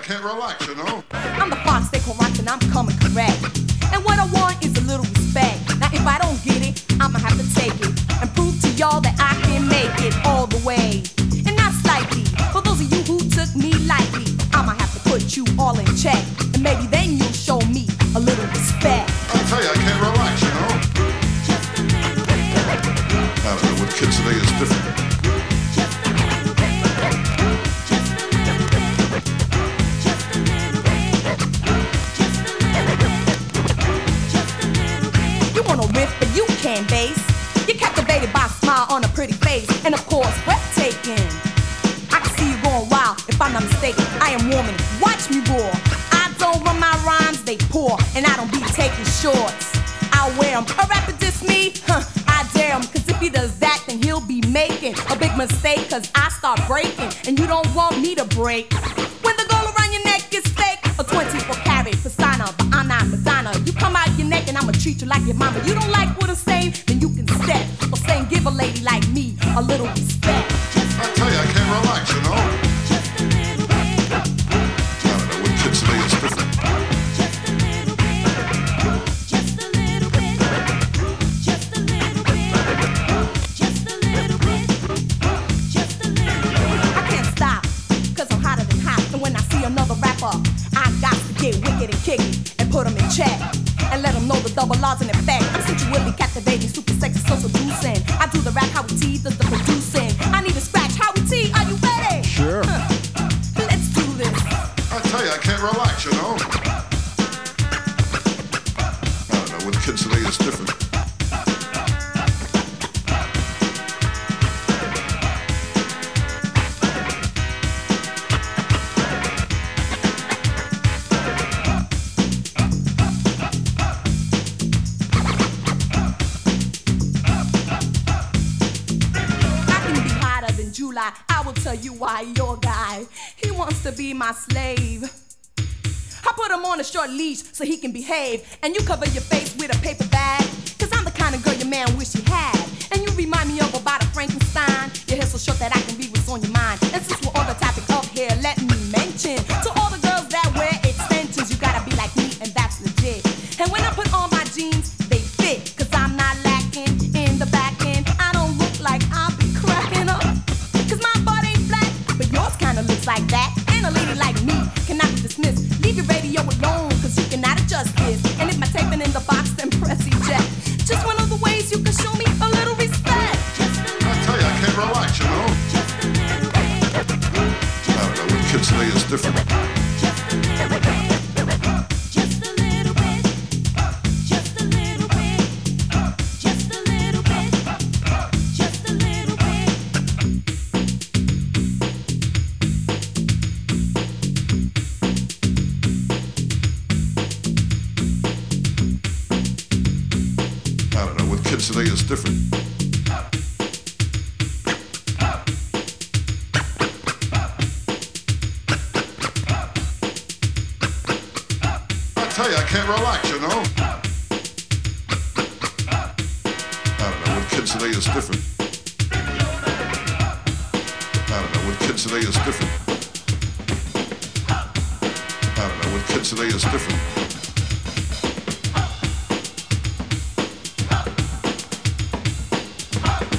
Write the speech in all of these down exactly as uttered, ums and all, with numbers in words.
can't relax, you know. I'm the fox, they call rocks, and I'm coming correct. And what I want is a little respect. Now if I don't get it, I'ma have to take it and prove to y'all that I can make it all the way. And not slightly, for those of you who took me lightly, I'ma have to put you all in check. And maybe then you'll show me a little respect. I tell you, I can't relax, you know. I don't know, with kids today it's different. Bass. You're captivated by a smile on a pretty face, and of course, breathtaking. I can see you going wild, if I'm not mistaken. I am woman, watch me roar. I don't run my rhymes, they pour, and I don't be taking shorts. I'll wear them. A rapper diss me? Huh, I dare him, cause if he does that, then he'll be making a big mistake, cause I start breaking, and you don't want me to break. When the gold around your neck is fake, a twenty-four carat persona, but I'm not Madonna. You come out your neck and I'ma treat you like your mama. You don't like what I'm saying? Then you can step. Or saying give a lady like me a little respect. I tell you, I can't relax, you know. I don't know, with kids today it's different. I can't stop, cause I'm hotter than hot. And when I see another rapper, I got to get wicked and kick it and put them in check. And let them know the double laws in effect. I'm sensually captivating, super sexy, so seducing. I do the rap, Howie T does the producing. I need a scratch, Howie T, are you ready? Sure. Huh. Let's do this. I tell you, I can't relax, you know. I don't know, with kids today it's different. I will tell you why your guy, he wants to be my slave. I put him on a short leash so he can behave. And you cover your face with a paper bag, cause I'm the kind of girl your man wish he had. And you remind me of about a Frankenstein. Your hair so short that I can read what's on your mind. And since we're on the topic of hair, let me mention to all the girls that wear extensions, you gotta be like me and that's legit. And when I put on my jeans, they fit, cause I'm not lacking in the back end. I don't look like I'll be cracking up, looks like that, and a lady like me cannot be dismissed. Leave your radio alone, cause you cannot adjust this. And if my tape in the box, then press eject. Just one of the ways you can show me a little respect. I tell you, I can't relax, you know. I don't know, with kids today it's different. Kids today is different. I tell you, I can't relax, you know. I don't know, with kids today is different. I don't know, with kids today is different. I don't know, with kids today is different.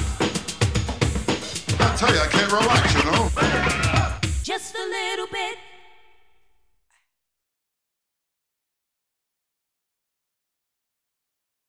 I tell you, I can't relax, you know. Just a little bit.